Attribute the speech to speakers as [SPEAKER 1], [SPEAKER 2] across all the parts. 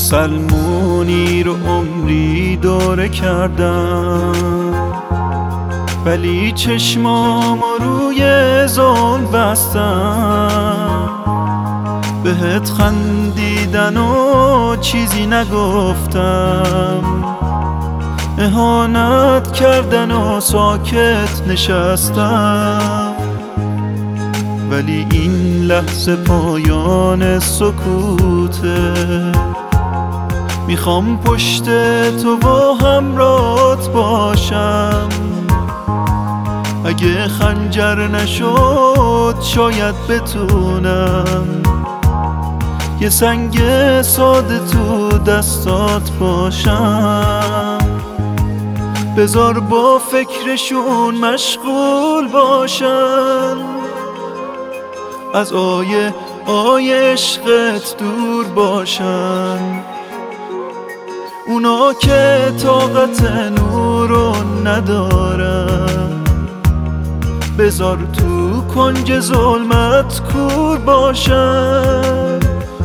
[SPEAKER 1] مسلمونی رو عمری دوره کردم، ولی چشمامو روی ظلم بستم. بهت خندیدن و چیزی نگفتم، اهانت کردن و ساکت نشستم. ولی این لحظه پایان سکوته، میخوام پشت تو با همراهت باشم. اگه خنجر نشد شاید بتونم یه سنگ ساده تو دستات باشم. بذار با فکرشون مشغول باشن، از آیه عشقت دور باشن. اونا که طاقت نورو ندارن، بذار تو کنج ظلمت کور باشن.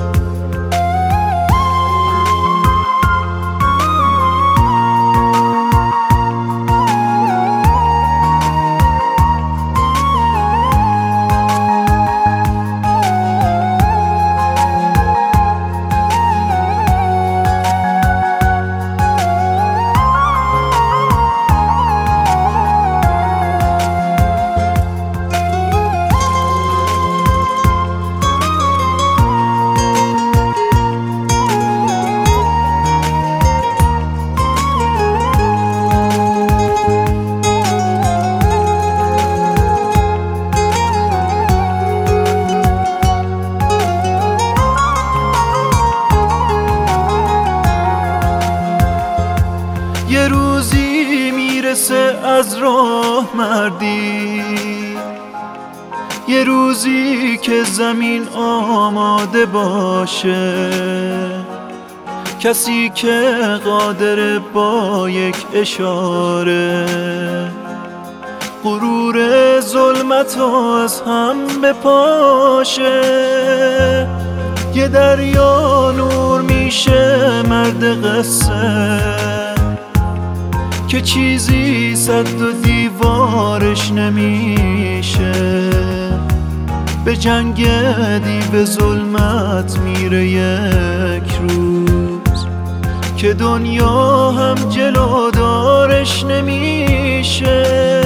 [SPEAKER 1] یه روزی میرسه از راه مردی، یه روزی که زمین آماده باشه. کسی که قادر با یک اشاره غرور ظلمتو از هم بپاشه. یه دریا نور میشه مرد قصه، که چیزی صد و دیوارش نمیشه. به جنگ دیو ظلمت میره یک روز، که دنیا هم جلودارش نمیشه.